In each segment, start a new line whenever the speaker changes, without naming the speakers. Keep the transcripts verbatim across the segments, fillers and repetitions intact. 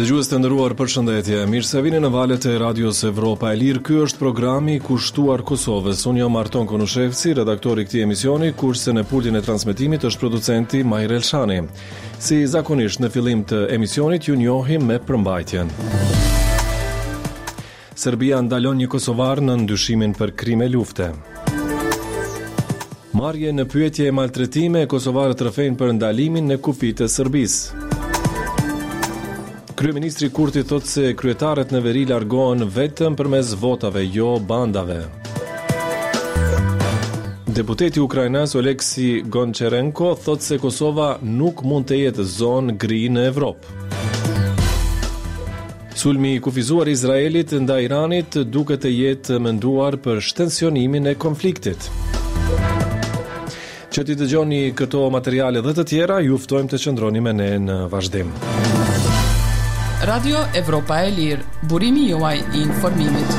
Dëgjues të nderuar, përshëndetje. Mirë se vini në valët e Radios Evropa e Lirë. Ky është programi kushtuar Kosovës. Unë jam Arton Konushevci, redaktori i këtij emisioni, kurse në pultin e transmetimit është producenti Majr Elshani. Si zakonisht në fillim të emisionit ju njohim me përmbajtjen. Serbia ndalon një kosovar në ndyshimin për krime lufte. Marrje në pyetje e maltretime, kosovarët rrëfejnë për ndalimin në kufit e Serbisë. Kryeministri Kurti thotë se kryetarët në veri largohen vetëm përmes votave, jo bandave. Deputeti ukrainas Oleksi Goncharenko thotë se Kosova nuk mund të jetë zonë gri në Evropë. Sulmi i kufizuar i Izraelit ndaj Iranit duket të jetë menduar për shtensionimin e konfliktit. Që ti dëgjoni këto materiale dhe të tjera, ju ftojmë të qëndroni me ne në vazhdim.
Radio Evropa e Lirë, burimi juaj i informimit.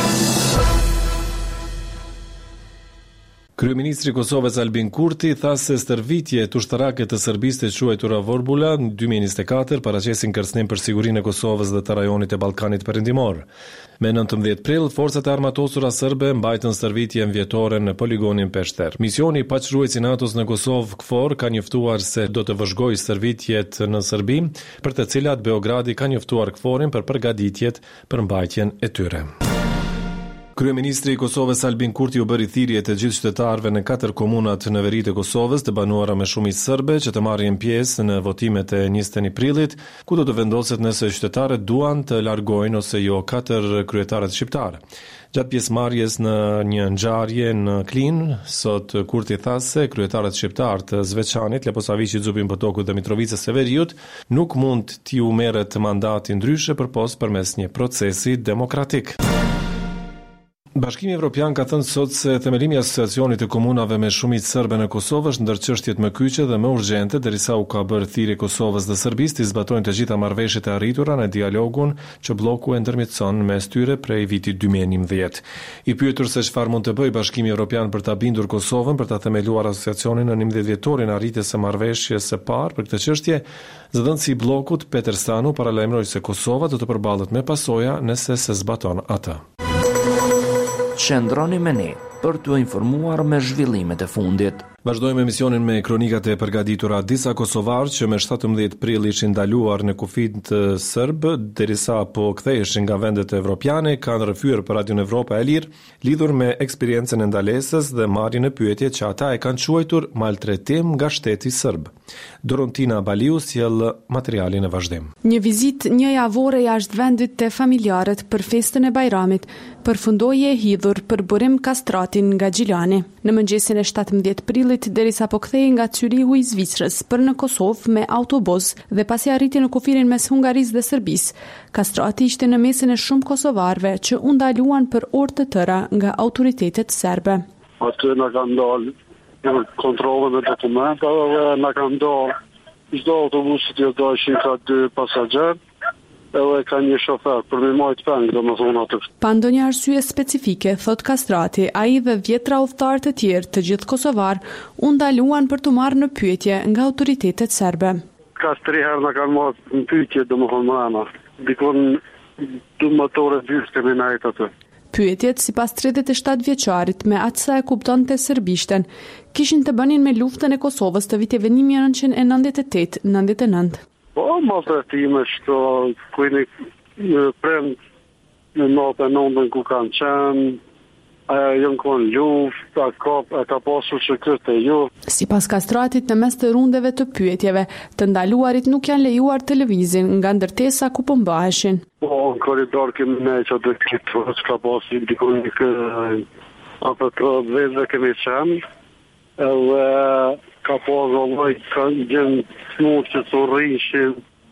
Kryeministri i Kosovës Albin Kurti tha se stërvitje të ushtarake të Serbisë të quajtura Vorbula në dy mijë e njëzet e katër paraqesin kërcënim për sigurinë e Kosovës dhe të rajonit e Ballkanit Perëndimor. Me nëntëmbëdhjetë prill, forcat e armatosura serbe mbajtën stërvitjen vjetore në poligonin Peshter. Misioni i paçruesi i NATO-s në Kosovë, KFOR, ka njoftuar se do të vëzhgojë stërvitjet në Serbi, për të cilat Beogradi ka njoftuar KFOR-in për përgatitjet për mbajtjen e tyre. Kryeministri i Kosovës Albin Kurti u bëri thirrje të gjithë qytetarëve në katër komunat në veri të Kosovës të banuara me shumicë serbe që të marrin pjesë në votimet e njëzet e një prillit, ku do të vendoset nëse qytetarët duan të largojnë ose jo katër kryetarët shqiptar. Gjatë pjesëmarrjes në një ngjarje në Klin, sot Kurti tha se kryetarët shqiptar të Zveçanit, Leposaviçit, Zupin Potokut dhe Mitrovicës së Veriut nuk mund t'i u merret mandati ndryshe përpos përmes një procesi demokratik. Bashkimi Evropian ka thënë sot se themelimi i asociacionit të komunave me shumicë serbe në Kosovë është ndër çështjet më kyçe dhe më urgjente, derisa u ka bërë thirrje Kosovës dhe Serbisë të zbatojnë të gjitha marrëveshjet e arritura në dialogun që bloku e ndërmjetëson mes tyre prej vitit dy mijë e njëmbëdhjetë. I pyetur se çfarë mund të bëjë Bashkimi Evropian për ta bindur Kosovën për ta themeluar asociacionin në njëmbëdhjetë vjetorin arritjes së marrëveshjes së parë për këtë çështje, zëdhënësi i bllokut Peter Stanu paralajmëroi se Kosova do të përballet me pasoja nëse se zbaton atë.
Qëndroni me ne për t'u informuar me zhvillimet e fundit.
Vazhdojmë emisionin me kronikat e përgatitura. Disa kosovarë që me shtatëmbëdhjetë prill ishin ndaluar në kufit serb, derisa po ktheheshin nga vendet evropiane, kanë rrëfyer për Radion Evropa e Lirë, lidhur me eksperiencën e ndalesës dhe marrjen e pyetje që ata e kanë quajtur maltretim nga shteti serb. Dorontina Baliu sjell materialin e vazhdim.
Një vizitë një javore jashtë vendit te familjarët për festën e Bajramit përfundoi e hidhur për burim kastratin nga Gjilani. Në mëngjesin e shtatëmbëdhjetë prillit, derisa po kthehej nga Zyrihu i Zvicrës për në Kosovë me autobus dhe pasi arriti në kufirin mes Hungarisë dhe Serbisë, kastrati ishte në mesin e shumë kosovarëve që u ndaluan për orë të tëra nga autoritetet serbe.
Aty na kanë dalë në kontrollën e dokumentave dhe na kanë dalë çdo autobusit që doshin ka dy pasagjerë. Edhe ka një shofer për me majtë peng, do më thonë atë.
Pa ndonjë arsye specifike, thot kastrati, ai dhe dhjetra udhëtar të tjerë të gjithë kosovar u ndaluan për të marrë në pyetje nga autoritetet serbe.
Ka tri herë na kanë marrë në pyetje, do më thonë mëna. Dikon dy motore gjysë kemi najtë atë.
Pyetjet, sipas tridhjetë e shtatë vjeçarit, me atë sa e kuptonte serbishten, kishin të bënin me luftën e Kosovës të viteve një mijë e nëntëqind e nëntëdhjetë e tetë - nëntëdhjetë e nëntë.
Po, maltretime që kujni prem në natë e nëndën ku kanë qenë, aja jënë konë luft, a ka, a ka pasur që këtë e ju.
Si pas kastratit, në mes të rundeve të pyetjeve, të ndaluarit nuk janë lejuar televizin nga ndërtesa ku pëmbaheshin.
Po, në koridor kemi ne që dhe këtë që ka pasur dikon një këtë, apë të vezve kemi qenë, edhe ka pasur loj, ka gjenë smuq që të rrishin,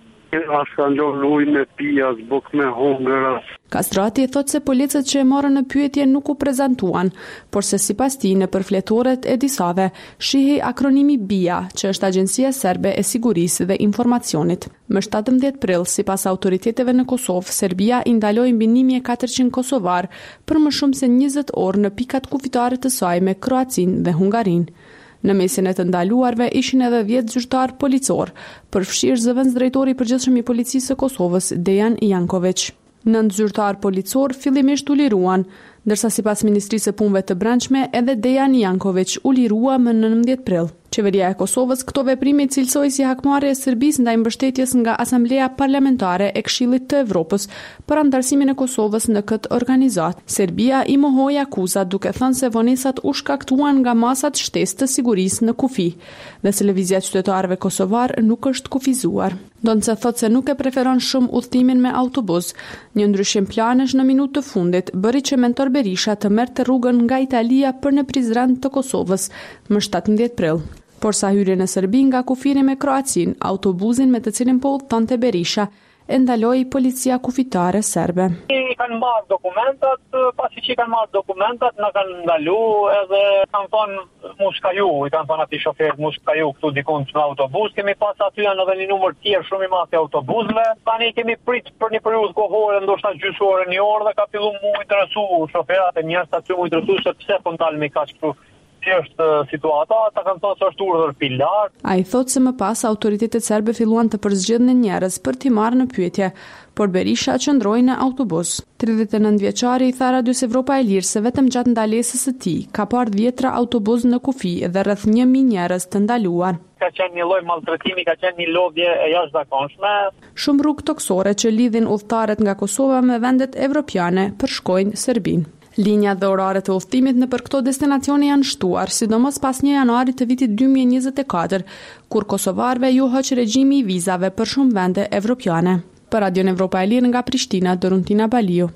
as kanë lor lujnë me pijas, buk me hungëra.
Kastrati e thot se policët që e morën në pyetje nuk u prezentuan, por se sipas tij në përfletoret e disave shihej akronimi B I A, që është Agjencia Serbe e Sigurisë dhe Informacionit. Më shtatëmbëdhjetë prill, sipas autoriteteve në Kosovë, Serbia i ndaloi mbi një mijë e katërqind kosovar për më shumë se njëzet orë në pikat kufitare të saj me Kroacinë dhe Hungarinë. Në mesin e të ndaluarve ishin edhe dhjetë zyrtar policor, përfshirë zëvendësdrejtori i përgjithshëm i policisë së Kosovës, Dejan Janković. Nëntë zyrtar policor fillimisht u liruan, ndërsa sipas Ministrisë së Punëve të Brendshme edhe Dejan Janković u lirua më nëntëmbëdhjetë prill. Qeveria e Kosovës këto veprime cilësoi si hakmarrje e Serbisë ndaj mbështetjes nga Asambleja Parlamentare e Këshillit të Evropës për anëtarësimin e Kosovës në këtë organizatë. Serbia i mohoi akuzat duke thënë se vonesat u shkaktuan nga masat shtesë të sigurisë në kufi dhe se lëvizja e qytetarëve kosovar nuk është kufizuar. Donse thotë se nuk e preferon shumë udhëtimin me autobus. Një ndryshim planesh në minutë të fundit bëri që mentor Berisha të merrte rrugën nga Italia për në Prizren të Kosovës më shtatëmbëdhjetë prill. Por sa hyrje në Serbi nga kufiri me Kroacin, autobusin me të cilin po udhëtonte Berisha e ndaloi policia kufitare serbe.
I kanë marrë dokumentat, pasi që i kanë marrë dokumentat, në kanë ndalu edhe kanë thonë mu shkaju, i kanë thonë ati shoferët mu shkaju këtu dikun në autobus, kemi pas aty janë edhe një numër tjerë shumë i madh të autobusëve, tani kemi prit për një periudhë kohore, ndoshta gjysore një orë dhe ka fillu mu interesu shoferat e njerëz aty mu interesu se pse po ndalemi kaq këtu. Është situata, ata kanë thonë se është urdhër pilar.
Ai thotë se më pas autoritetet serbe filluan të përzgjedhin njerëz për t'i marrë në pyetje, por Berisha qëndroi në autobus. tridhjetë e nëntë vjeçari i tha Radios Evropa e Lirë se vetëm gjatë ndalesës së tij ka parë dhjetra autobus në kufi dhe rreth një mijë njerëz të ndaluar.
Ka qenë një lloj maltretimi, ka qenë një lodhje e jashtëzakonshme.
Shumë rrugë toksore që lidhin udhëtarët nga Kosova me vendet evropiane përshkojnë Serbinë. Linjat dhe oraret të udhëtimit në për këto destinacione janë shtuar, sidomos pas një janarit të vitit dy mijë e njëzet e katër, kur kosovarëve ju hoq regjimi i vizave për shumë vende evropiane. Për Radion Evropa e Lirë nga Prishtina, Doruntina Baliu.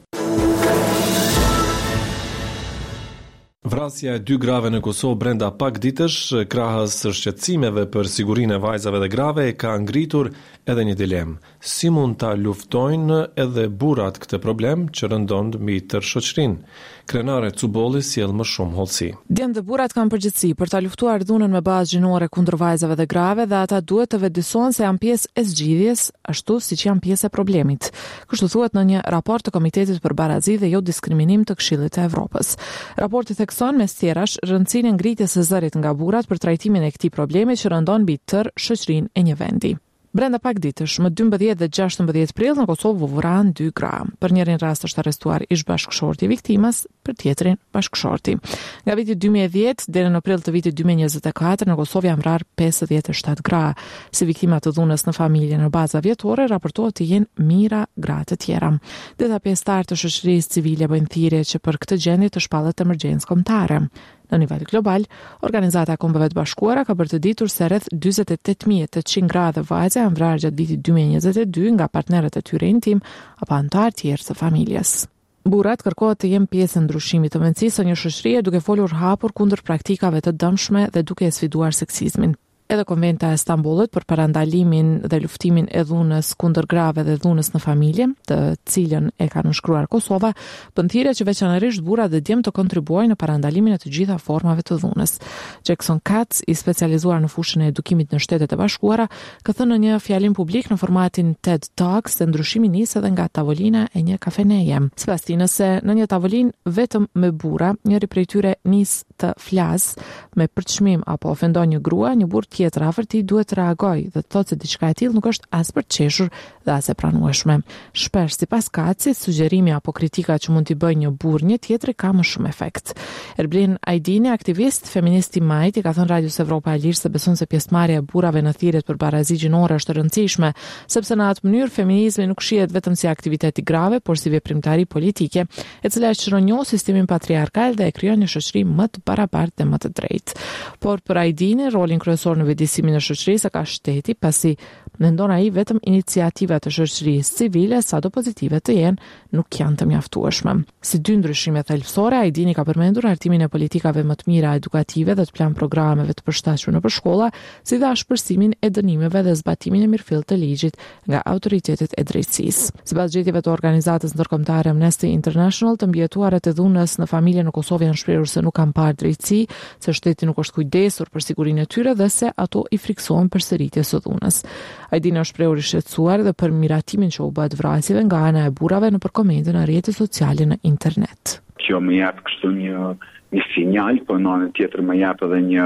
Vrasja e dy grave në Kosovë brenda pak ditësh, krahas shqetësimeve për sigurinë e vajzave dhe grave, ka ngritur edhe një dilemë. Si mund ta luftojnë edhe burrat këtë problem që rëndon mbi tërë shoqërinë? Krenare Cubolli sjell më shumë hollësi.
Djemt dhe burrat kanë përgjegjësi për ta luftuar dhunën me bazë gjinore kundër vajzave dhe grave dhe ata duhet të vëdësohen se janë pjesë e zgjidhjes, ashtu siç janë pjesë e problemit. Kështu thuhet në një raport të Komitetit për Barazi dhe jo diskriminim të Këshillit të Evropës. Raporti thekson mes tjerash rëndësinë e ngritjes së zërit nga burrat për trajtimin e këtij problemi që rëndon mbi tërë shoqërinë e një vendi. Brenda pak ditësh, më dymbëdhjetë dhe gjashtëmbëdhjetë prill në Kosovë u vranë dy gra. Për njërin rast është arrestuar ish bashkëshorti i viktimës, për tjetrin bashkëshorti. Nga viti dy mijë e dhjetë deri në prill të vitit dy mijë e njëzet e katër në Kosovë janë vrarë pesëdhjetë e shtatë gra. Si viktima të dhunës në familje në baza vjetore raportohet të jenë mijëra gra të tjera. Deta pjesëtar të shoqërisë civile bëjnë thirrje që për këtë gjendje të shpallet emergjencë kombëtare. Në nivel global, Organizata e Kombeve të Bashkuara ka bërë të ditur se rreth dyzet e tetë mijë e tetëqind gra dhe vajza janë vrarë gjatë vitit dy mijë e njëzet e dy nga partnerët e tyre intim apo anëtar tjerë të familjes. Burrat kërkohet të jenë pjesë e ndryshimit të mendësisë së një shoqërie duke folur hapur kundër praktikave të dëmshme dhe duke e sfiduar seksizmin. Edhe Konventa e Stambollit për parandalimin dhe luftimin e dhunës kundër grave dhe dhunës në familje, të cilën e ka nënshkruar Kosova, bën thirrje që veçanërisht burrat dhe djemt të kontribuojnë në parandalimin e të gjitha formave të dhunës. Jackson Katz, i specializuar në fushën e edukimit në Shtetet e Bashkuara, ka thënë në një fjalim publik në formatin TED Talks se ndryshimi nis edhe nga tavolina e një kafeneje. Sipas tij, nëse në një tavolinë vetëm me burra, njëri prej tyre nis të flas me përçmim apo ofendon një grua, një burr tjetër afër tij duhet të reagojë dhe të thotë se diçka e tillë nuk është as për të qeshur dhe as e pranueshme. Shpesh sipas Kacit, sugjerimi apo kritika që mund t'i bëjë një burr një tjetri ka më shumë efekt. Erblin Ajdini, aktivist feminist i Majt, i ka thënë Radios Evropa e Lirë se beson se pjesëmarrja e burrave në thirrjet për barazi gjinore është e rëndësishme, sepse në atë mënyrë feminizmi nuk shihet vetëm si aktivitet i grave, por si veprimtari politike, e cila shëron një sistemin patriarkal dhe e krijon një shoqëri më të barabartë dhe më të drejtë. Por për Ajdini, rolin kryesor në vëdësimin e shoqërisë ka shteti, pasi mendon ai vetëm iniciativat e shoqërisë civile, sado pozitive të jenë, nuk janë të mjaftueshme. Si dy ndryshime thelbësore, Ajdini ka përmendur hartimin e politikave më të mira edukative dhe të plan programeve të përshtatshme nëpër shkolla, si dhe ashpërsimin e dënimeve dhe zbatimin e mirëfillt të ligjit nga autoritetet e drejtësisë. Sipas gjetjeve të organizatës ndërkombëtare Amnesty International, të mbijetuarat e dhunës në familje në Kosovë janë shprehur se nuk kanë parë drejtësi, se shteti nuk është kujdesur për sigurinë e tyre dhe se ato i friksohen për sëritjes së dhunës. Ajdini është shprehur i shqetësuar dhe për miratimin që u bëhet vrasjeve nga ana e burrave nëpër komente në rrjetet sociale në internet.
Kjo më jep kështu një një sinjal, po në anën tjetër më jep edhe një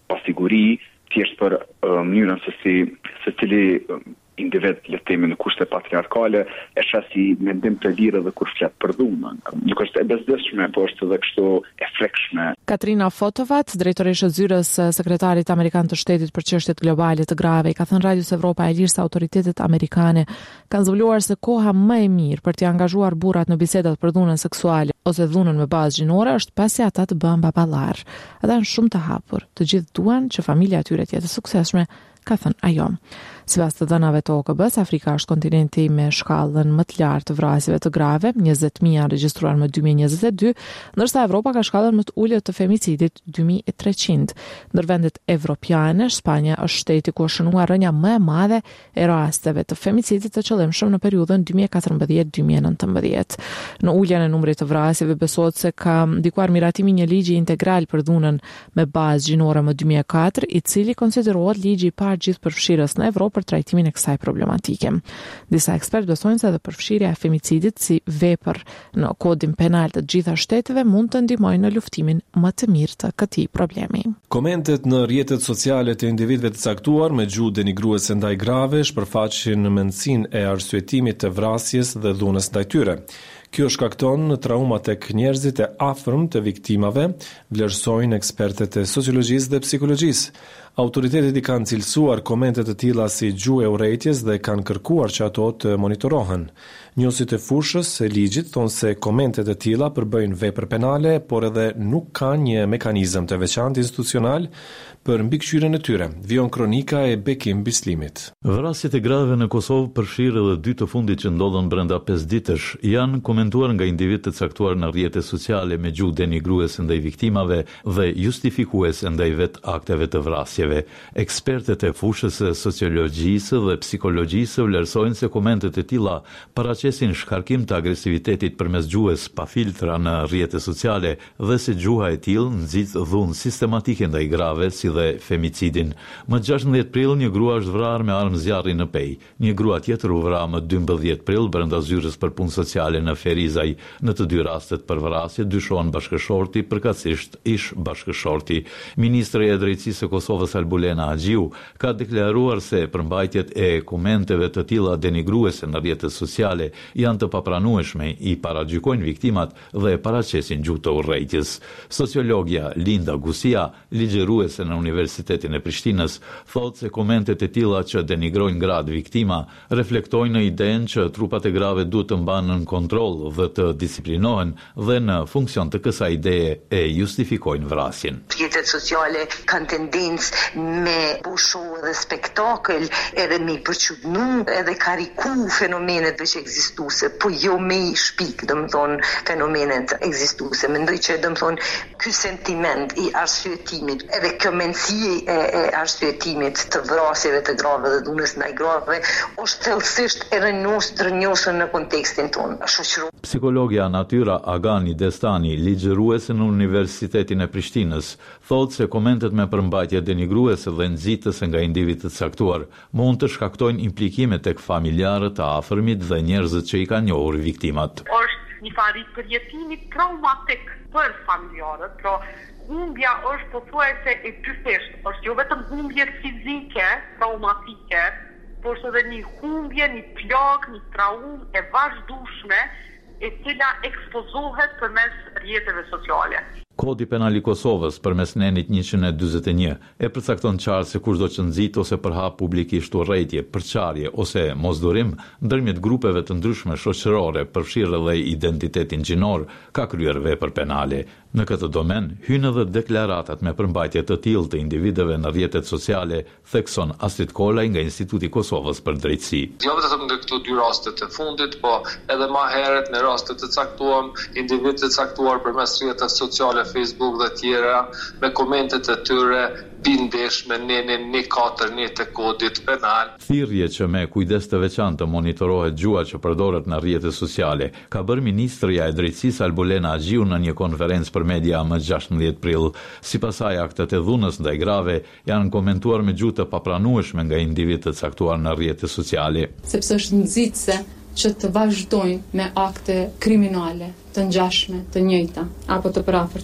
pasiguri, thjesht për uh, mënyrën se si se cili uh, individ le të themi në kushte patriarkale e shasi mendim të lirë dhe kur flet për dhunën. Nuk është e bezdishme, po është edhe kështu e frekshme.
Katrina Fotovat, drejtoreshë e zyrës së sekretarit amerikan të shtetit për çështjet globale të grave, i ka thënë Radios Evropa e Lirë se autoritetet amerikane kanë zbuluar se koha më e mirë për të angazhuar burrat në bisedat për dhunën seksuale ose dhunën me bazë gjinore është pasi ata të bëhen baballar. Ata janë shumë të hapur, të gjithë duan që familja e tyre të jetë e suksesshme, ka thënë ajo. Sipas të dhënave të O K B-s, Afrika është kontinenti me shkallën më të lartë të vrasjeve të grave, njëzet mijë janë regjistruar më dy mijë e njëzet e dy, ndërsa Evropa ka shkallën më të ulët të femicidit dy mijë e treqind. Ndër vendet evropiane, Spanja është shteti ku është shënuar rënja më e madhe e rasteve të femicidit të qëllimshëm në periudhën dy mijë e katërmbëdhjetë dy mijë e nëntëmbëdhjetë. Në uljen e numrit të vrasjeve besohet se ka ndikuar miratimi një ligji integral për dhunën me bazë gjinore më dy mijë e katër, i cili konsiderohet ligji i parë gjithëpërfshirës në Evropë për trajtimin e kësaj problematike. Disa ekspertë besojnë se edhe përfshirja e femicidit si vepër në kodin penal të gjitha shteteve mund të ndihmojnë në luftimin më të mirë të këtij problemi.
Komentet në rrjetet sociale të individëve të caktuar me gjuhë denigruese ndaj grave shpërfaqin mendsinë e arsyetimit të vrasjes dhe dhunës ndaj tyre. Kjo shkakton trauma tek njerëzit e afërm të viktimave, vlerësojnë ekspertët e sociologjisë dhe psikologjisë. Autoritetet i kanë cilësuar komente të tilla si gjuhë e urrejtjes dhe kanë kërkuar që ato të monitorohen. Njësit e fushës së ligjit thonë se komentet e tilla përbëjnë vepër penale, por edhe nuk kanë një mekanizëm të veçantë institucional për mbikëqyrjen e tyre. Vion kronika e Bekim Bislimit.
Vrasjet e grave në Kosovë përfshirë edhe dy të fundit që ndodhen brenda pesë ditësh janë komentuar nga individ të caktuar në rrjetet sociale me gjuhë denigruese ndaj viktimave dhe justifikuese ndaj vet akteve të vrasjeve. Ekspertët e fushës së sociologjisë dhe psikologjisë vlerësojnë se komentet e tilla paraqesin shkarkim të agresivitetit përmes gjuhës pa filtra në rrjetet sociale dhe se gjuha e tillë nxit dhunë sistematike ndaj grave si dhe femicidin. Më gjashtëdhjetë prill një grua është vrarë me armë zjarri në Pej. Një grua tjetër u vra më dymbëdhjetë prill brenda zyrës për punë sociale në Ferizaj. Në të dy rastet për vrasje dyshohen bashkëshorti, përkatësisht ish bashkëshorti. Ministri i Drejtësisë së Kosovës Albulena Agjiu ka deklaruar se përmbajtjet e komenteve të tilla denigruese në rrjetet sociale janë të papranueshme, i paragjykojnë viktimat dhe paraqesin gjuhë të urrejtjes. Sociologja Linda Gusia, ligjëruese në Universitetin e Prishtinës, thotë se komentet e tilla që denigrojnë gratë viktima reflektojnë idenë që trupat e grave duhet të mbahen në kontroll dhe të disiplinohen dhe në funksion të kësaj ideje e justifikojnë vrasjen.
Rrjetet sociale kanë tendencë me bushu dhe spektakël edhe me përqudnu edhe kariku fenomenet që ekzistuese, po jo me i shpik, domethënë fenomenet ekzistuese. Mendoj që domethënë ky sentiment i arsyetimit edhe kjo mendësi e, e arsyetimit të vrasjeve të grave dhe dhunës ndaj grave është thellësisht e rënjosur në kontekstin tonë shoqëror.
Psikologja Natyra Agani Destani, ligjëruese në Universitetin e Prishtinës, thotë se komentet me përmbajtje denigruese dhe nxitëse nga individ të caktuar mund të shkaktojnë implikime tek familjarët të afërmit dhe njerëzit që i kanë njohur viktimat.
Është një farë përjetimi traumatik për familjarët, pra humbja është pothuajse e dyfishtë, është jo vetëm humbje fizike, traumatike, por është edhe një humbje, një plagë, një traumë e vazhdueshme e cila ekspozohet përmes rrjeteve sociale.
Kodi penal i Kosovës përmes nenit njëqind e dyzet e një e përcakton qartë se kushdo që nxit ose përhap publikisht urrejtje, përçarje ose mosdurim ndërmjet grupeve të ndryshme shoqërore, përfshirë edhe identitetin gjinor, ka kryer vepër penale. Në këtë domen hyn edhe deklaratat me përmbajtje të tillë të individëve në rrjetet sociale, thekson Astrid Kolaj nga Instituti i Kosovës për Drejtësi.
Jo vetëm në këto dy raste të fundit, po edhe më herët në raste të caktuar, individë të caktuar përmes rrjeteve sociale, Facebook dhe tjera, me komentet e tyre bindesh me nenin një katër një të kodit penal.
Thirrje që me kujdes të veçantë të monitorohet gjuha që përdoret në rrjetet sociale, ka bërë Ministrja e Drejtësisë Albulena Agjiu në një konferencë për media më gjashtëdhjetë prill. Sipas saj, aktet e dhunës ndaj grave janë komentuar me gjuhë të papranueshme nga individë të caktuar në rrjetet sociale.
Sepse është nxitse që të vazhdojnë me akte kriminale të ngjashme, të njëjta apo të parafërta.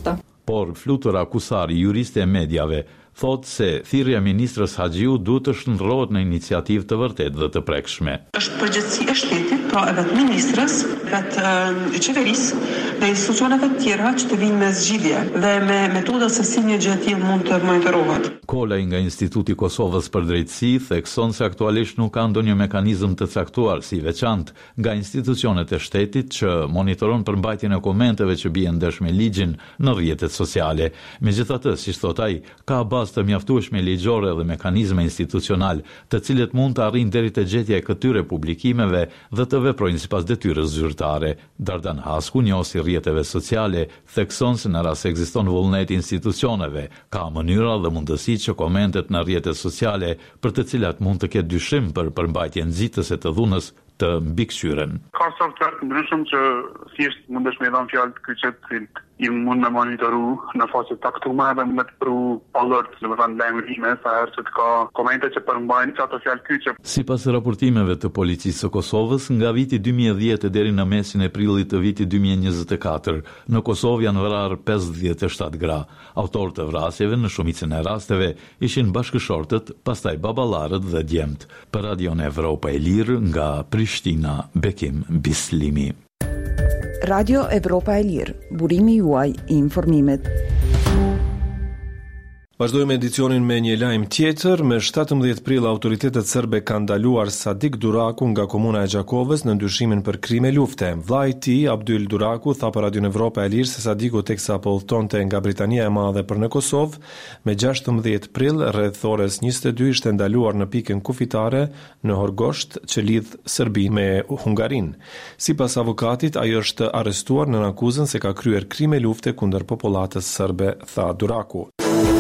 por Flutur Akusari, juriste e mediave, thot se thirrja e ministrës Haxhiu duhet të shndërrohet në iniciativë të vërtetë dhe të prekshme.
Është përgjegjësi e shtetit, pra edhe të ministrës, vetë e qeverisë dhe institucioneve të tjera që të vinë me zgjidhje dhe me metoda se si një gjë e tillë mund të monitorohet.
Kolaj nga Instituti i Kosovës për Drejtësi thekson se aktualisht nuk ka ndonjë mekanizëm të caktuar si veçantë nga institucionet e shtetit që monitoron përmbajtjen e komenteve që bien ndesh me ligjin në rrjetet sociale. Megjithatë, siç thot ai, ka bazë të mjaftueshme ligjore dhe mekanizme institucional, të cilët mund të arrijnë deri te gjetja e këtyre publikimeve dhe të veprojnë sipas detyrës zyrtare. Dardan Hasku, njohësi rrjeteve sociale, thekson se në rast se ekziston vullnet institucioneve, ka mënyra dhe mundësi që komentet në rrjetet sociale për të cilat mund të ketë dyshim për përmbajtjen nxitëse të dhunës të mbikëqyren.
Ka software të ndryshëm që thjesht mundesh me dhënë fjalë të kyçet që i mund me monitoru në fazë të caktuar dhe me të pru alert, do të thënë lajmërime sa herë që të ka komente që përmbajnë ato fjalë kyçe.
Sipas raportimeve të policisë së Kosovës, nga viti dy mijë e dhjetë deri në mesin e prillit të vitit dy mijë e njëzet e katër, në Kosovë janë vrarë pesëdhjetë e shtatë gra. Autorët e vrasjeve në shumicën e rasteve ishin bashkëshortët, pastaj baballarët dhe djemt. Për Radion Evropa e Lirë nga Prishtina, Bekim Bislimi.
Radio Evropa e Lirë, burimi juaj i informimit.
Vazhdojmë edicionin me një lajm tjetër. Me shtatëmbëdhjetë prill autoritetet serbe kanë ndaluar Sadik Duraku nga komuna e Gjakovës në ndyshimin për krime lufte. Vllai i tij, Abdyl Duraku, tha për Radio Evropa e Lirë se Sadiku teksa po udhtonte nga Britania e Madhe për në Kosovë, me gjashtëmbëdhjetë prill rreth orës njëzet e dy ishte ndaluar në pikën kufitare në Horgosht që lidh Serbinë me Hungarinë. Sipas avokatit, ai është arrestuar në akuzën se ka kryer krime lufte kundër popullatës serbe, tha Duraku.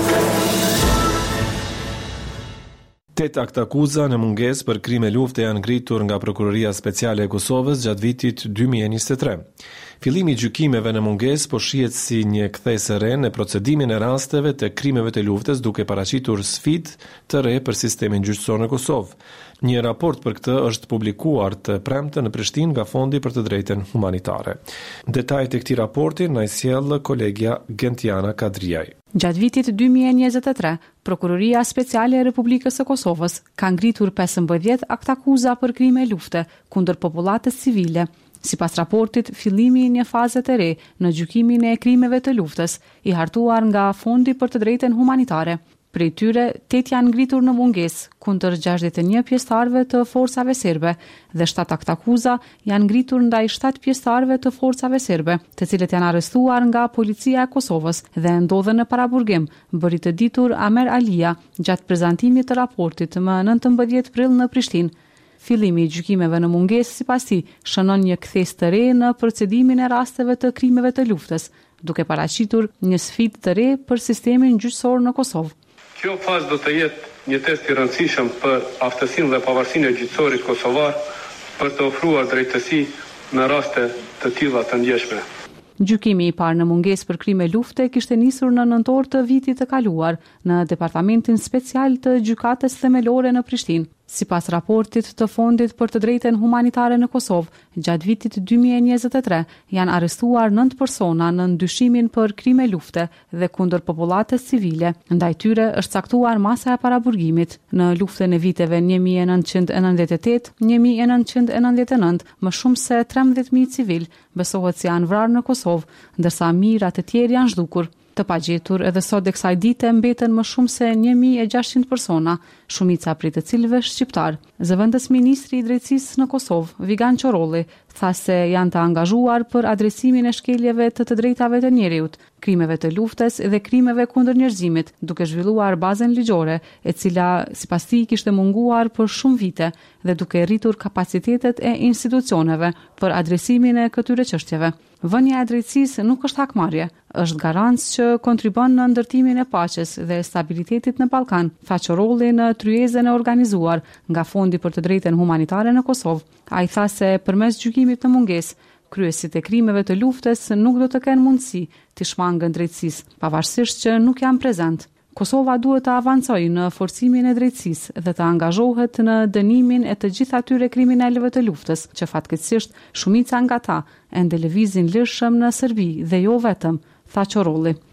Tet akt akuza në mungesë për krime lufte janë ngritur nga Prokuroria Speciale e Kosovës gjatë vitit dy mijë e njëzet e tre. Fillimi i gjykimeve në mungesë po shihet si një kthesë e re në procedimin e rasteve të krimeve të luftës, duke paraqitur sfidë të re për sistemin gjyqësor në Kosovë. Një raport për këtë është publikuar të premte në Prishtinë nga Fondi për të Drejtën Humanitare. Detajet e këtij raporti na i sjell kolegja Gentiana Kadriaj.
Gjatë vitit dy mijë e njëzet e tre, Prokuroria Speciale e Republikës së Kosovës ka ngritur pesëmbëdhjetë akt akuza për krime lufte kundër popullatës civile. Sipas raportit, fillimi i një faze të re në gjykimin e krimeve të luftës, i hartuar nga Fondi për të Drejtën Humanitare. Prej tyre, tetë janë ngritur në mungesë kundër gjashtëdhjetë e një pjesëtarëve të forcave serbe dhe shtatë akt akuza janë ngritur ndaj shtatë pjesëtarëve të forcave serbe, të cilët janë arrestuar nga policia e Kosovës dhe ndodhen në paraburgim, bëri të ditur Amer Alia gjatë prezantimit të raportit më nëntëmbëdhjetë prill në Prishtinë. Fillimi i gjykimeve në mungesë sipas tij shënon një kthes të re në procedimin e rasteve të krimeve të luftës, duke paraqitur një sfidë të re për sistemin gjyqësor në Kosovë.
Kjo fazë do të jetë një test i rëndësishëm për aftësinë dhe pavarësinë e gjyqësorit kosovar për të ofruar drejtësi në raste të tilla të ndjeshme.
Gjykimi i parë në mungesë për krime lufte kishte nisur në nëntor të vitit të kaluar në Departamentin Special të Gjykatës Themelore në Prishtinë. Sipas raportit të Fondit për të Drejtën Humanitare në Kosovë, gjatë vitit dy mijë e njëzet e tre janë arrestuar nëntë persona në ndyshimin për krime lufte dhe kundër popullatës civile. Ndaj tyre është caktuar masa e paraburgimit. Në luftën e viteve një mijë e nëntëqind e nëntëdhjetë e tetë - një mijë e nëntëqind e nëntëdhjetë e nëntë, më shumë se trembëdhjetë mijë civil besohet se janë vrarë në Kosovë, ndërsa mijëra të tjerë janë zhdukur. Të pagjetur edhe sot e kësaj dite mbeten më shumë se një mijë e gjashtëqind persona, shumica prej të cilëve shqiptar. Zëvendës ministri i drejtësisë në Kosovë, Vigan Qorolli, tha se janë të angazhuar për adresimin e shkeljeve të të drejtave të njerëzit, krimeve të luftës dhe krimeve kundër njerëzimit, duke zhvilluar bazën ligjore, e cila sipas tij kishte munguar për shumë vite dhe duke rritur kapacitetet e institucioneve për adresimin e këtyre çështjeve. Vënia e drejtësisë nuk është hakmarrje, është garancë që kontribon në ndërtimin e paqes dhe stabilitetit në Ballkan, tha Qorolli në tryezën e organizuar nga Fondi për të Drejtën Humanitare në Kosovë. Ai tha se përmes gjykimit në mungesë, kryesit e krimeve të luftës nuk do të kenë mundësi të shmangën drejtësisë, pavarësisht që nuk janë prezent. Kosova duhet të avancojë në forcimin e drejtësisë dhe të angazhohet në dënimin e të gjithë atyre kriminalëve të luftës, që fatkeqësisht shumica nga ta ende lëvizin lirshëm në Serbi dhe jo vetëm, tha Qorolli.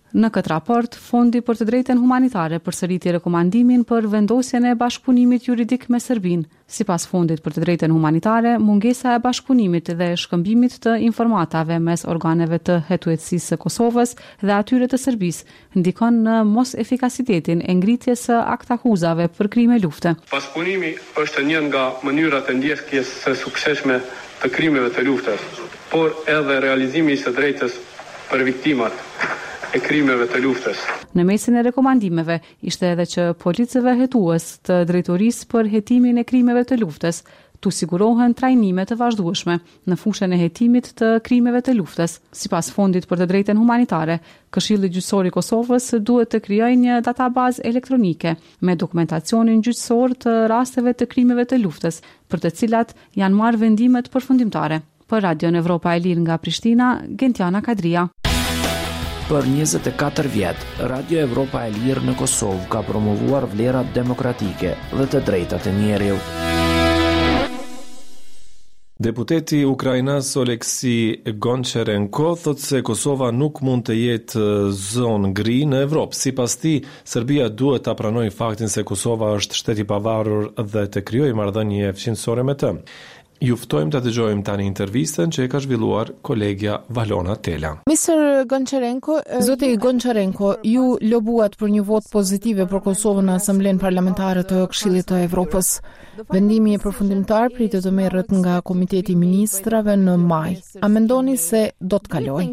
Në këtë raport, Fondi për të Drejtën Humanitare përsëriti rekomandimin për vendosjen e bashkëpunimit juridik me Serbinë. Sipas Fondit për të Drejtën Humanitare, mungesa e bashkëpunimit dhe shkëmbimit të informatave mes organeve të hetuesisë së Kosovës dhe atyre të Serbisë ndikon në mos efikasitetin e ngritjes së aktakuzave për krime lufte.
Bashkëpunimi është një nga mënyrat e ndjekjes së suksesshme të krimeve të luftës, por edhe realizimi i së drejtës për viktimat e krimeve të luftës.
Në mesin e rekomandimeve ishte edhe që policëve hetues të drejtorisë për hetimin e krimeve të luftës tu sigurohen trajnime të vazhdueshme në fushën e hetimit të krimeve të luftës. Sipas Fondit për të Drejtën Humanitare, Këshilli Gjyqësor i Kosovës duhet të krijojë një databazë elektronike me dokumentacionin gjyqësor të rasteve të krimeve të luftës, për të cilat janë marrë vendimet përfundimtare. Për Radion Evropa e Lirë nga Prishtina, Gentiana Kadria.
Për njëzet e katër vjet, Radio Evropa e Lirë në Kosovë ka promovuar vlerat demokratike dhe të drejtat e njerëzit.
Deputeti ukrainas Oleksi Goncharenko thot se Kosova nuk mund të jetë zonë gri në Evropë. Sipas tij, Serbia duhet ta pranojë faktin se Kosova është shtet i pavarur dhe të krijojë marrëdhënie fqinësore me të. Ju ftojmë të dëgjojmë tani intervistën që e ka zhvilluar kolegja Valona Tela.
mister Goncharenko, Zoti Goncharenko, ju lobuat për një vot pozitive për Kosovën në Asamblenë Parlamentare të Këshillit të Evropës. Vendimi i përfundimtar pritet të merret nga Komiteti i Ministrave në maj. A mendoni se do të kalojë?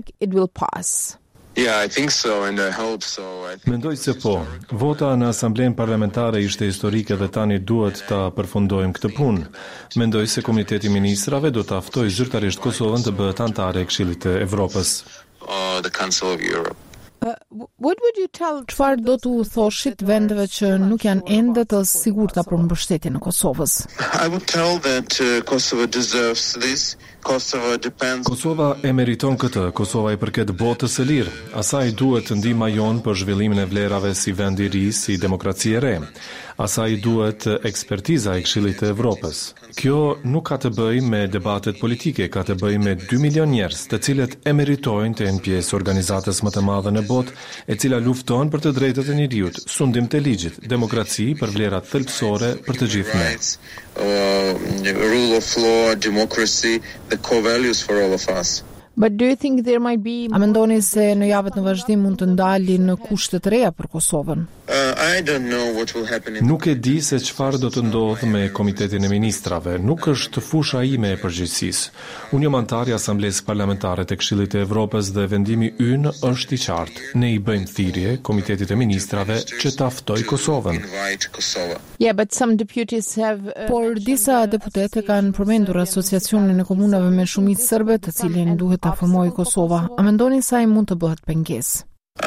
Yeah, I think so and I hope so. I think...
Mendoj se po. Vota në Asamblenë Parlamentare ishte historike dhe tani duhet ta përfundojmë këtë punë. Mendoj se Komiteti i Ministrave do të ftojë zyrtarisht Kosovën të bëhet anëtare e Këshillit të Evropës.
Uh, the Council of Europe.
Uh, what would you tell... Çfarë do t'u thoshit vendeve që nuk janë ende të sigurta për mbështetjen e Kosovës?
I would tell that uh, Kosovo deserves this. Kosovo depends...
Kosova e meriton këtë. Kosova i përket botës së lirë. Asaj duhet ndihma jon për zhvillimin e vlerave si vend i ri, si demokraci e re. Asaj duhet ekspertiza e Këshillit të Evropës. Kjo nuk ka të bëjë me debatet politike, ka të bëjë me dy milion njerëz, të cilët e meritojnë të jenë pjesë organizatës më të madhe në botë, e cila lufton për të drejtat e njerëzit, sundim të ligjit, demokraci për vlerat thelbësore për të gjithë ne.
Uh, rule of law, democracy, the core values for all of us.
But do you think there might be... A mendoni se në javët në vazhdim mund të ndalin kushte të reja për Kosovën?
Uh, I don't know what will happen in...
Nuk e di se çfarë do të ndodhë me Komitetin e Ministrave. Nuk është fusha ime e përgjegjësisë. Unë jam antar i Asamblesë Parlamentare të Këshillit të Evropës dhe vendimi ynë është i qartë. Ne i bëjmë thirrje Komitetit të Ministrave që ta ftojë Kosovën.
Yeah, but some deputies have... Uh, Por disa deputete kanë përmendur asociacionin e komunave me shumicë serbe, të cilin duhet ta formojë Kosova. A mendoni se ai mund të bëhet pengesë?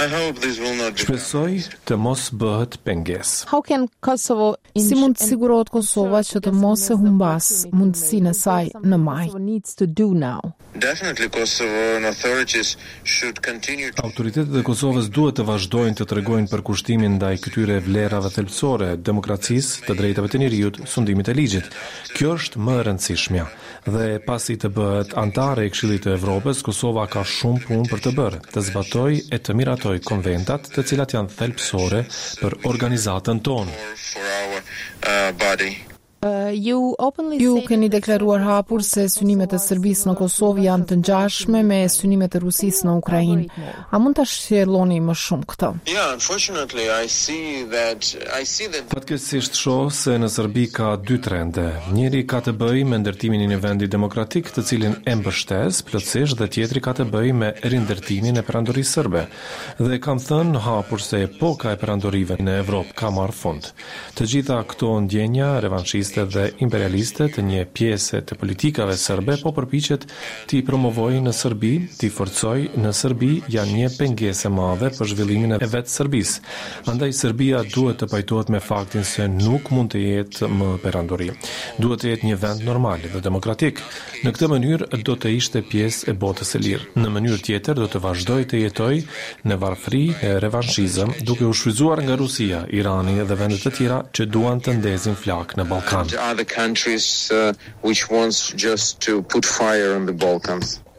Shpresoj të mos bëhet pengesë.
How can Kosovo... Si mund të sigurohet Kosova që të mos e humbas mundësinë e saj në maj?
Definitely Kosovo authorities should continue to...
Autoritetet e Kosovës duhet të vazhdojnë të tregojnë për kushtimin ndaj këtyre vlerave thelbësore, demokracisë, të drejtave të njerëzit, sundimit të ligjit. Kjo është më e rëndësishmja. Dhe pasi të bëhet antare e Këshillit të Evropës, Kosova ka shumë punë për të bërë, të zbatojë e të miratoj konventat të cilat janë thelbësore për organizatën tonë.
Uh, you openly ju keni deklaruar hapur se synimet e Serbisë në Kosovë janë të ngjashme me synimet e Rusisë në Ukrainë. A mund ta shqyrlloni më shumë këtë?
Yeah, unfortunately I see that I see that
Fatkeqësisht shoh se në Serbi ka dy trende. Njëri ka të bëjë me ndërtimin e një vendi demokratik, të cilin e mbështes plotësisht, dhe tjetri ka të bëjë me rindërtimin e perandorisë serbe. Dhe kam thënë hapur se epoka e perandorive në Evropë ka marrë fund. Të gjitha këto ndjenja revanshiste dhe imperialiste të një pjese të politikave serbe po përpiqet t'i promovojë në Serbi, t'i forcojë në Serbi, janë një pengesë e madhe për zhvillimin e vetë Serbisë. Andaj Serbia duhet të pajtohet me faktin se nuk mund të jetë më perandori. Duhet të jetë një vend normal dhe demokratik. Në këtë mënyrë do të ishte pjesë e botës së lirë. Në mënyrë tjetër do të vazhdojë të jetojë në varfëri e revanshizëm, duke u shfrytzuar nga Rusia, Irani dhe vendet të tjera që duan të ndezin flak në Ballkan.
other countries uh, which wants just to put fire on the Balkans.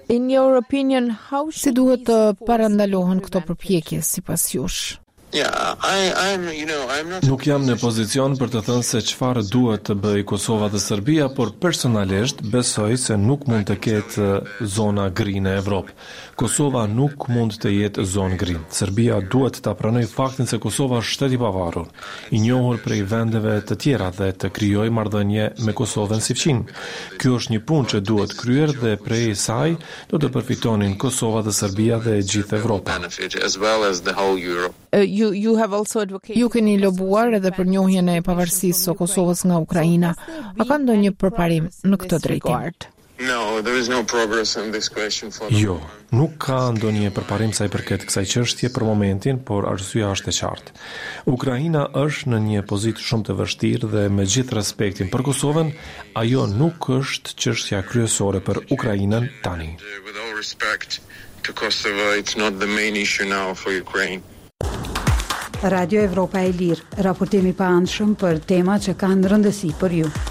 In your opinion, how si duhet të parandalohen këto përpjekje sipas jush?
Yeah, I, I'm, you know, I'm not...
Nuk jam në pozicion për të thënë se çfarë duhet të bëj Kosova dhe Serbia, por personalisht besoj se nuk mund të ketë zona gri në Evropë. Kosova nuk mund të jetë zonë gri. Serbia duhet ta pranojë faktin se Kosova është shtet i pavarur, i njohur prej vendeve të tjera dhe të krijojë marrëdhënie me Kosovën si fqin. Kjo është një punë që duhet kryer dhe prej saj do të përfitonin Kosova dhe Serbia dhe gjithë Evropa.
As well as the whole Europe.
Uh, you, you have also advocated... Ju keni lobuar edhe për njohjen e pavarësisë së Kosovës nga Ukraina. A ka ndonjë përparim në këtë drejtim?
No, there is no progress in this question for
Jo, nuk ka ndonjë përparim sa i përket kësaj çështje për momentin, por arsyeja është e qartë. Ukraina është në një pozitë shumë të vështirë dhe me gjithë respektin për Kosovën, ajo nuk është çështja kryesore për Ukrainën tani.
With all respect to Kosovo, it's not the main issue now for Ukraine.
Radio Evropa e Lirë, raportimi pa anshëm për tema që kanë rëndësi për ju.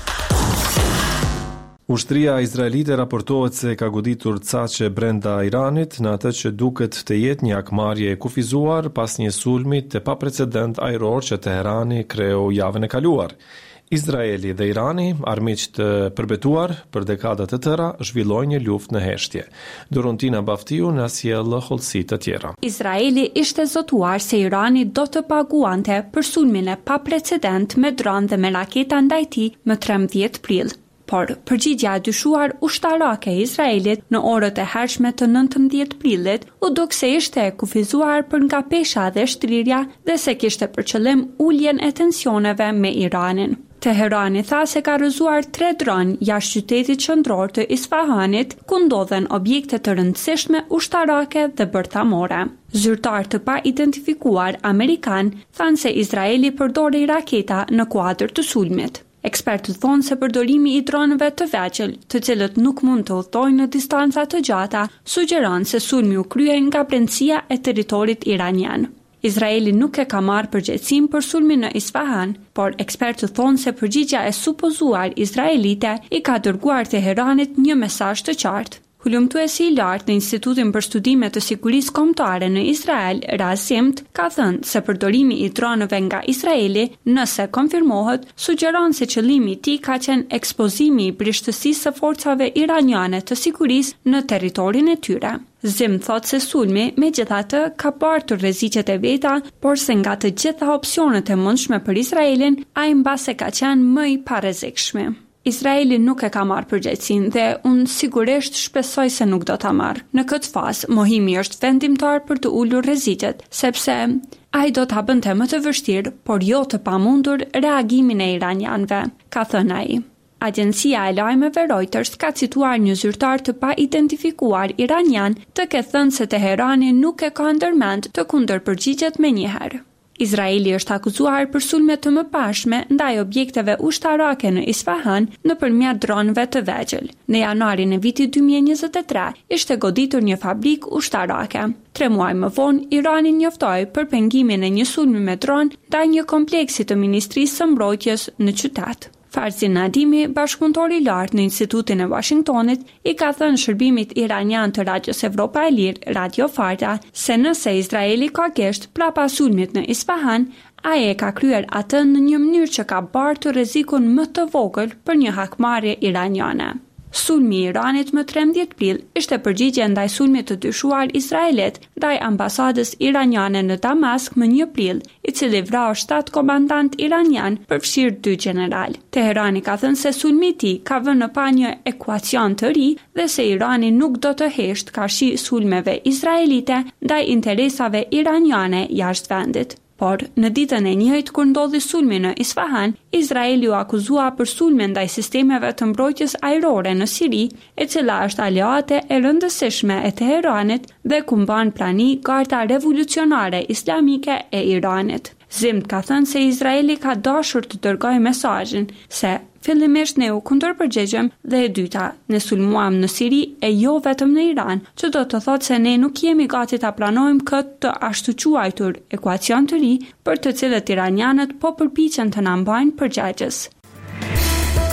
Ushtria izraelite raportohet se ka goditur caqe brenda Iranit në atë që duket të jetë një akmarrje e kufizuar pas një sulmi të paprecedent ajror që Teherani kreu javën e kaluar. Izraeli dhe Irani, armiq të përbetuar për dekada të tëra, zhvillojnë një luftë në heshtje. Dorontina Baftiu na sjell hollësi të tjera.
Izraeli ishte zotuar se Irani do të paguante për sulmin e paprecedent me dron dhe me raketa ndaj tij më trembëdhjetë prill. Por përgjigjja e dyshuar ushtarake e Izraelit në orët e hershme të nëntëmbëdhjetë prillit u duk se ishte e kufizuar për nga pesha dhe shtrirja dhe se kishte për qëllim uljen e tensioneve me Iranin. Teherani tha se ka rrëzuar tre dronë jashtë qytetit qendror të Isfahanit, ku ndodhen objekte të rëndësishme ushtarake dhe bërthamore. Zyrtar të pa identifikuar amerikan thanë se Izraeli përdori raketa në kuadër të sulmit. Ekspertët thonë se përdorimi i dronëve të vegjël, të cilët nuk mund të udhtojnë në distanca të gjata, sugjeron se sulmi u krye nga brendësia e territorit iranian. Izraeli nuk e ka marrë përgjegjësinë për sulmin në Isfahan, por ekspertët thonë se përgjigjja e supozuar izraelite i ka dërguar Teheranit një mesazh të qartë. Hulumtuesi i lartë në Institutin për Studime të Sigurisë Kombëtare në Izrael, Razimt, ka thënë se përdorimi i dronëve nga Izraeli, nëse konfirmohet, sugjeron se qëllimi i tij ka qenë ekspozimi i brishtësisë së forcave iraniane të sigurisë në territorin e tyre. Zim thot se sulmi, megjithatë, ka bartur rreziqet e veta, por se nga të gjitha opsionet e mundshme për Izraelin, ai mbase ka qenë më i parrezikshëm. Izraeli nuk e ka marrë përgjegjësinë dhe unë sigurisht shpresoj se nuk do ta marrë. Në këtë fazë, mohimi është vendimtar për të ulur rreziqet, sepse ai do ta bënte më të vështirë, por jo të pamundur reagimin e iranianëve, ka thënë ai. Agjencia e lajmeve Reuters ka cituar një zyrtar të pa identifikuar iranian të ketë thënë se Teherani nuk e ka ndërmend të kundërpërgjigjet menjëherë. Izraeli është akuzuar për sulme të mëparshme ndaj objekteve ushtarake në Isfahan nëpërmjet dronëve të vegjël. Në janarin e vitit dy mijë e njëzet e tre ishte goditur një fabrik ushtarake. Tre muaj më vonë, Irani njoftoi për pengimin e një sulmi me dron ndaj një kompleksi të Ministrisë së Mbrojtjes në qytet. Farzin Nadimi, bashkëpunëtori i lartë në Institutin e Washingtonit, i ka thënë shërbimit iranian të Radios Evropa e Lirë, Radio Farta, se nëse Izraeli ka gjesht prapa sulmit në Isfahan, ai e ka kryer atë në një mënyrë që ka bartur rrezikun më të vogël për një hakmarrje iraniane. Sulmi i Iranit më trembëdhjetë prill ishte përgjigje ndaj sulmit të dyshuar izraelit ndaj ambasadës iraniane në Damask më një prill, i cili vrau shtat komandant iranian, përfshirë dy general. Teherani ka thënë se sulmi i tij ka vënë në pa një ekuacion të ri dhe se Irani nuk do të hesht karshi sulmeve izraelite ndaj interesave iraniane jashtë vendit. Por, në ditën e njëjtë kur ndodhi sulmi në Isfahan, Izraeli u akuzua për sulme ndaj sistemeve të mbrojtjes ajrore në Siri, e cila është aleate e rëndësishme e Teheranit dhe ku mban prani Garda Revolucionare Islamike e Iranit. Zimt ka thënë se Izraeli ka dashur të dërgojë mesazhin se fillimisht ne u kundërpërgjegjëm dhe e dyta, ne sulmuam në Siri e jo vetëm në Iran, që do të thotë se ne nuk jemi gati ta pranojmë këtë të ashtu quajtur ekuacion të ri për të cilët iranianët po përpiqen të na mbajnë përgjegjës.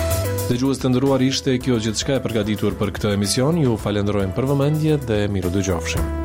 Dëgjues të nderuar, ishte kjo gjithçka e përgatitur për këtë emision. Ju falenderojmë për vëmendje dhe miru dëgjofshim.